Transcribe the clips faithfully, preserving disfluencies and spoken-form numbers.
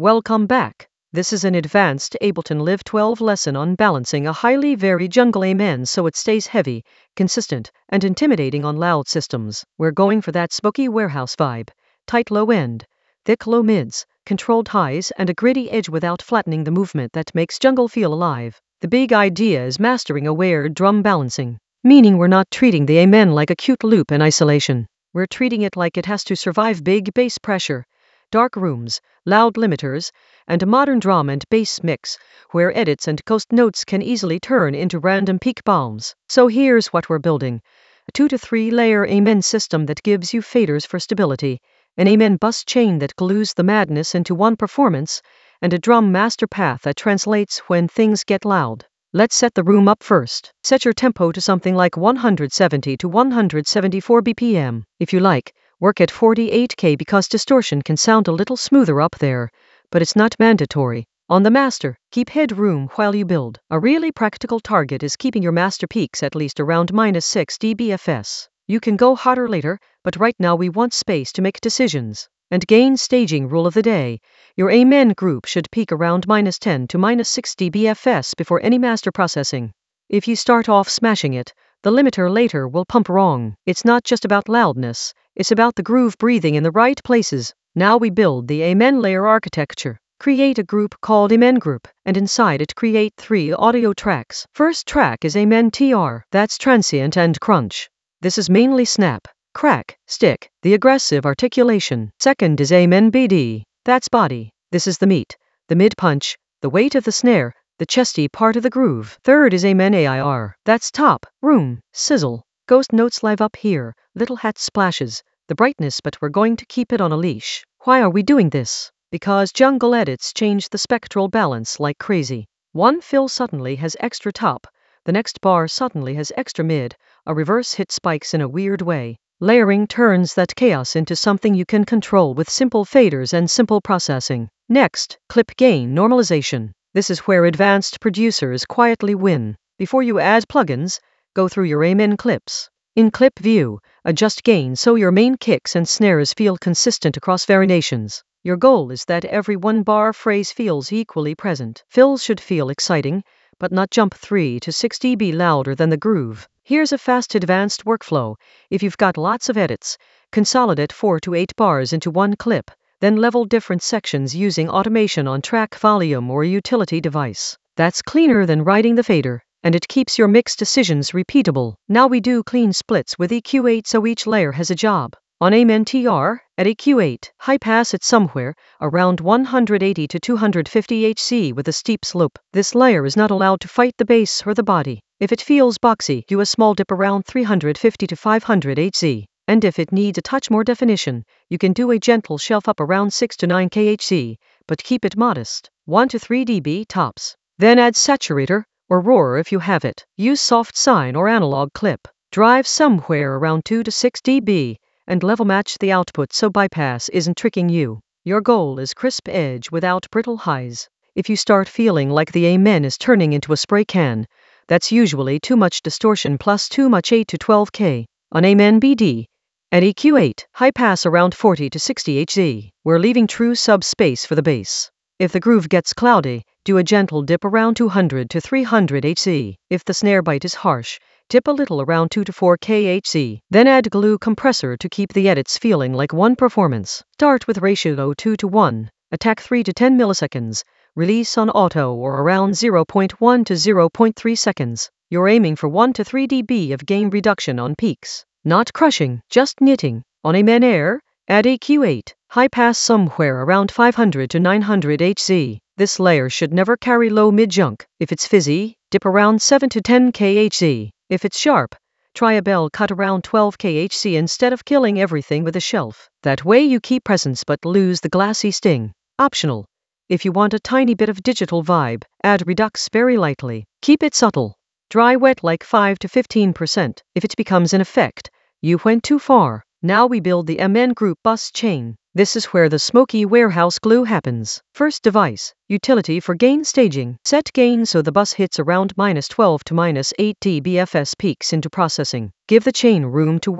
Welcome back. This is an advanced Ableton Live twelve lesson on balancing a highly varied jungle Amen so it stays heavy, consistent, and intimidating on loud systems. We're going for that smoky warehouse vibe. Tight low end, thick low mids, controlled highs, and a gritty edge without flattening the movement that makes jungle feel alive. The big idea is mastering aware drum balancing, meaning we're not treating the Amen like a cute loop in isolation. We're treating it like it has to survive big bass pressure, dark rooms, loud limiters, and a modern drum and bass mix, where edits and coast notes can easily turn into random peak bombs. So here's what we're building. A two to three layer Amen system that gives you faders for stability, an Amen bus chain that glues the madness into one performance, and a drum master path that translates when things get loud. Let's set the room up first. Set your tempo to something like one hundred seventy to one hundred seventy-four B P M. If you like, work at forty-eight K because distortion can sound a little smoother up there, but it's not mandatory. On the master, keep headroom while you build. A really practical target is keeping your master peaks at least around minus six D B F S. You can go hotter later, but right now we want space to make decisions. And gain staging rule of the day. Your Amen group should peak around minus ten to minus six D B F S before any master processing. If you start off smashing it, the limiter later will pump wrong. It's not just about loudness, it's about the groove breathing in the right places. Now we build the Amen layer architecture. Create a group called Amen Group, and inside it create three audio tracks. First track is Amen T R, that's transient and crunch. This is mainly snap, crack, stick, the aggressive articulation. Second is Amen B D, that's body. This is the meat, the mid-punch, the weight of the snare, the chesty part of the groove. Third is Amen A I R, that's top, room, sizzle. Ghost notes live up here, little hat splashes, the brightness, but we're going to keep it on a leash. Why are we doing this? Because jungle edits change the spectral balance like crazy. One fill suddenly has extra top, the next bar suddenly has extra mid, a reverse hit spikes in a weird way. Layering turns that chaos into something you can control with simple faders and simple processing. Next, clip gain normalization. This is where advanced producers quietly win. Before you add plugins, go through your Amen clips. In clip view, adjust gain so your main kicks and snares feel consistent across variations. Your goal is that every one bar phrase feels equally present. Fills should feel exciting, but not jump three to six D B louder than the groove. Here's a fast advanced workflow. If you've got lots of edits, consolidate four to eight bars into one clip, then level different sections using automation on track volume or utility device. That's cleaner than writing the fader, and it keeps your mix decisions repeatable. Now we do clean splits with E Q eight so each layer has a job. On Amen T R, at E Q eight, high pass it somewhere around one hundred eighty to two hundred fifty hertz with a steep slope. This layer is not allowed to fight the bass or the body. If it feels boxy, do a small dip around three hundred fifty to five hundred hertz. And if it needs a touch more definition, you can do a gentle shelf up around six to nine K H, but keep it modest. one to three D B tops. Then add saturator, or roar if you have it. Use soft sine or analog clip. Drive somewhere around two to six D B. And level match the output so bypass isn't tricking you. Your goal is crisp edge without brittle highs. If you start feeling like the Amen is turning into a spray can, that's usually too much distortion plus too much eight to twelve K. On Amen B D, at E Q eight, high pass around forty to sixty hertz. We're leaving true sub space for the bass. If the groove gets cloudy, do a gentle dip around two hundred to three hundred hertz. If the snare bite is harsh, dip a little around two to four K H. Then add glue compressor to keep the edits feeling like one performance. Start with ratio two to one, attack three to ten milliseconds, release on auto or around zero point one to zero point three seconds. You're aiming for one to three D B of gain reduction on peaks. Not crushing, just knitting. On Amen Air, add E Q eight, high pass somewhere around five hundred to nine hundred hertz. This layer should never carry low mid junk. If it's fizzy, dip around seven to ten K H. If it's sharp, try a bell cut around twelve K H instead of killing everything with a shelf. That way you keep presence but lose the glassy sting. Optional. If you want a tiny bit of digital vibe, add redux very lightly. Keep it subtle. Dry wet like five to fifteen percent. If it becomes an effect, you went too far. Now we build the Amen Group bus chain. This is where the smoky warehouse glue happens. First device, utility for gain staging. Set gain so the bus hits around minus twelve to minus eight D B F S peaks into processing. Give the chain room to work.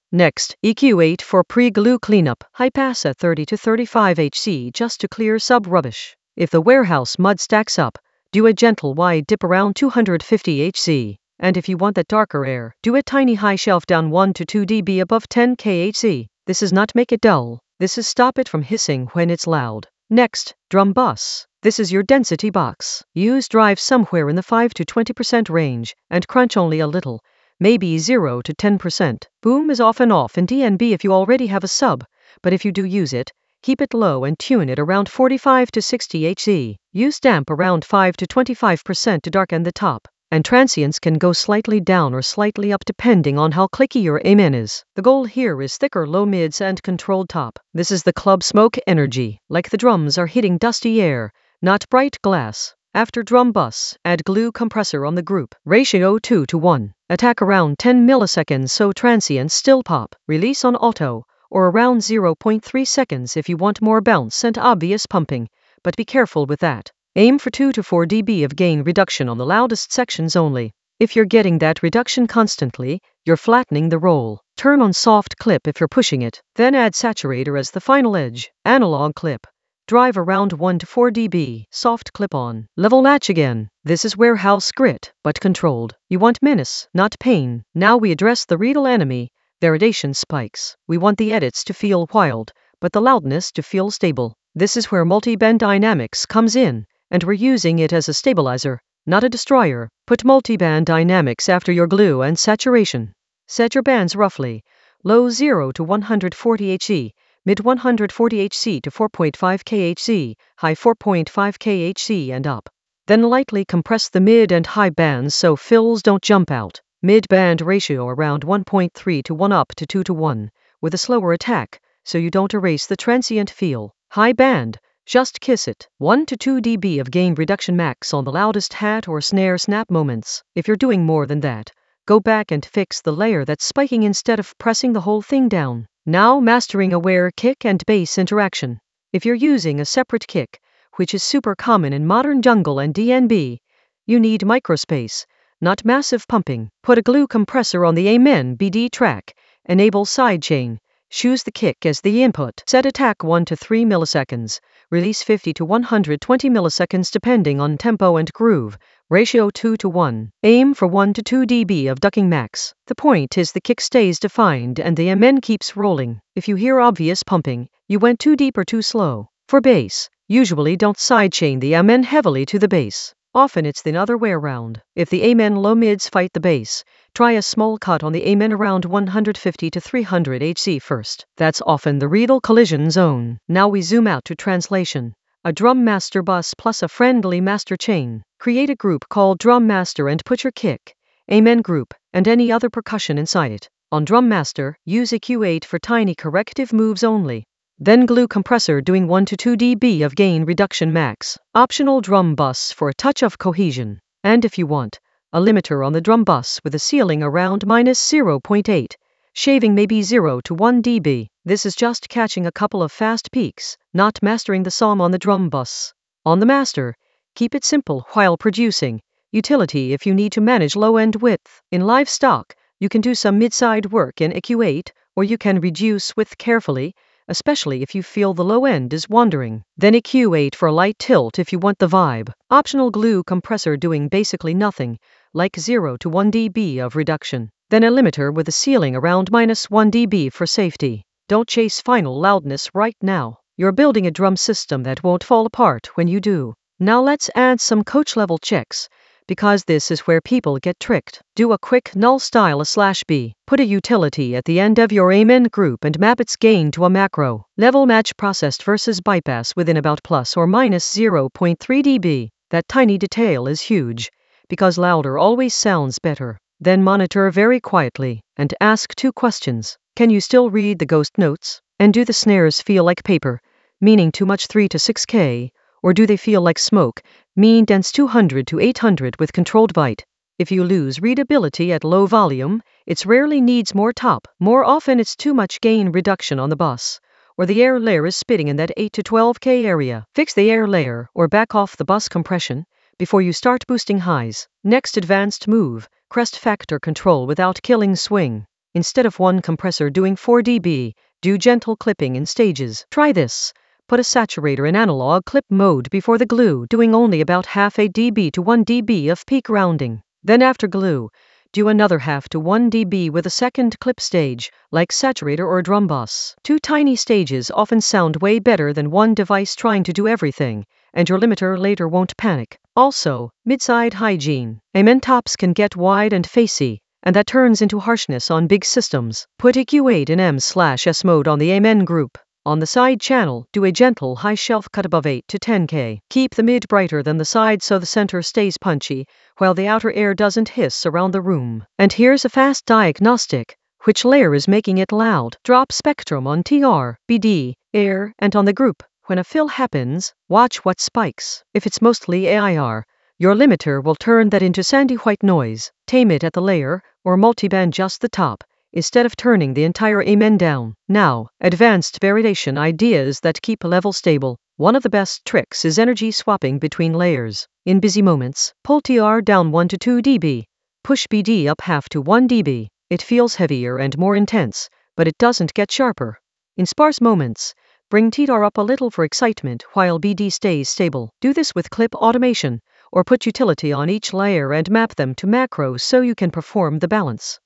Next, E Q eight for pre-glue cleanup. High pass at thirty to thirty-five hertz just to clear sub-rubbish. If the warehouse mud stacks up, do a gentle wide dip around two hundred fifty hertz. And if you want that darker air, do a tiny high shelf down one to two decibels above ten kilohertz. This is not make it dull. This is stop it from hissing when it's loud. Next, drum bus. This is your density box. Use drive somewhere in the five to twenty percent range and crunch only a little. Maybe zero to ten percent. Boom is off and off in D N B if you already have a sub, but if you do use it, keep it low and tune it around forty-five to sixty hertz. Use damp around five to twenty-five percent to darken the top, and transients can go slightly down or slightly up depending on how clicky your amen is. The goal here is thicker low mids and controlled top. This is the club smoke energy, like the drums are hitting dusty air, not bright glass. After drum bus, add glue compressor on the group. Ratio two to one. Attack around ten milliseconds so transients still pop. Release on auto, or around zero point three seconds if you want more bounce and obvious pumping, but be careful with that. Aim for two to four decibels of gain reduction on the loudest sections only. If you're getting that reduction constantly, you're flattening the roll. Turn on soft clip if you're pushing it. Then add saturator as the final edge. Analog clip. Drive around one to four decibels, soft clip on. Level match again. This is warehouse grit, but controlled. You want menace, not pain. Now we address the real enemy, variation spikes. We want the edits to feel wild, but the loudness to feel stable. This is where multi-band dynamics comes in, and we're using it as a stabilizer, not a destroyer. Put multi-band dynamics after your glue and saturation. Set your bands roughly. Low zero to one hundred forty hertz. Mid one hundred forty hertz to four point five kilohertz, high four point five kilohertz and up. Then lightly compress the mid and high bands so fills don't jump out. Mid-band ratio around one point three to one up to two to one, with a slower attack, so you don't erase the transient feel. High band, just kiss it. one to two decibels of gain reduction max on the loudest hat or snare snap moments. If you're doing more than that, go back and fix the layer that's spiking instead of pressing the whole thing down. Now mastering aware kick and bass interaction. If you're using a separate kick, which is super common in modern jungle and D N B, you need microspace, not massive pumping. Put a glue compressor on the Amen B D track, enable sidechain, choose the kick as the input. Set attack one to three milliseconds, release fifty to one hundred twenty milliseconds depending on tempo and groove. Ratio two to one. Aim for one to two decibels of ducking max. The point is the kick stays defined and the Amen keeps rolling. If you hear obvious pumping, you went too deep or too slow. For bass, usually don't sidechain the Amen heavily to the bass. Often it's the other way around. If the Amen low mids fight the bass, try a small cut on the Amen around one hundred fifty to three hundred hertz first. That's often the real collision zone. Now we zoom out to translation. A drum master bus plus a friendly master chain. Create a group called drum master and put your kick, Amen group, and any other percussion inside it. On drum master, use E Q eight for tiny corrective moves only. Then glue compressor doing one to two decibels of gain reduction max. Optional drum bus for a touch of cohesion. And if you want, a limiter on the drum bus with a ceiling around minus zero point eight. Shaving maybe zero to one decibel. This is just catching a couple of fast peaks, not mastering the song on the drum bus. On the master, keep it simple while producing. Utility if you need to manage low-end width. In livestock, you can do some mid-side work in E Q eight, or you can reduce width carefully, especially if you feel the low end is wandering. Then E Q eight for a light tilt if you want the vibe. Optional glue compressor doing basically nothing, like zero to one decibel of reduction. Then a limiter with a ceiling around minus one decibel for safety. Don't chase final loudness right now. You're building a drum system that won't fall apart when you do. Now let's add some coach level checks, because this is where people get tricked. Do a quick null style a slash b. Put a utility at the end of your Amen group and map its gain to a macro. Level match processed versus bypass within about plus or minus zero point three decibel. That tiny detail is huge, because louder always sounds better. Then monitor very quietly, and ask two questions. Can you still read the ghost notes? And do the snares feel like paper, meaning too much three to six K, or do they feel like smoke, mean dense two hundred to eight hundred with controlled bite? If you lose readability at low volume, it rarely needs more top. More often it's too much gain reduction on the bus, or the air layer is spitting in that eight to twelve K area. Fix the air layer or back off the bus compression before you start boosting highs. Next advanced move, crest factor control without killing swing. Instead of one compressor doing four decibels, do gentle clipping in stages. Try this. Put a saturator in analog clip mode before the glue, doing only about half a dB to one dB of peak rounding. Then after glue, do another half to one dB with a second clip stage, like saturator or drum bus. Two tiny stages often sound way better than one device trying to do everything, and your limiter later won't panic. Also, mid-side hygiene. Amen tops can get wide and facey, and that turns into harshness on big systems. Put E Q eight in M slash S mode on the Amen group. On the side channel, do a gentle high shelf cut above eight to ten K. Keep the mid brighter than the side so the center stays punchy, while the outer air doesn't hiss around the room. And here's a fast diagnostic. Which layer is making it loud? Drop spectrum on T R, B D, air, and on the group. When a fill happens, watch what spikes. If it's mostly A I R, your limiter will turn that into sandy white noise. Tame it at the layer, or multiband just the top, instead of turning the entire Amen down. Now, advanced variation ideas that keep a level stable. One of the best tricks is energy swapping between layers. In busy moments, pull T R down one to two dB. Push B D up half to one dB. It feels heavier and more intense, but it doesn't get sharper. In sparse moments, bring T R up a little for excitement while B D stays stable. Do this with clip automation, or put utility on each layer and map them to macros so you can perform the balance.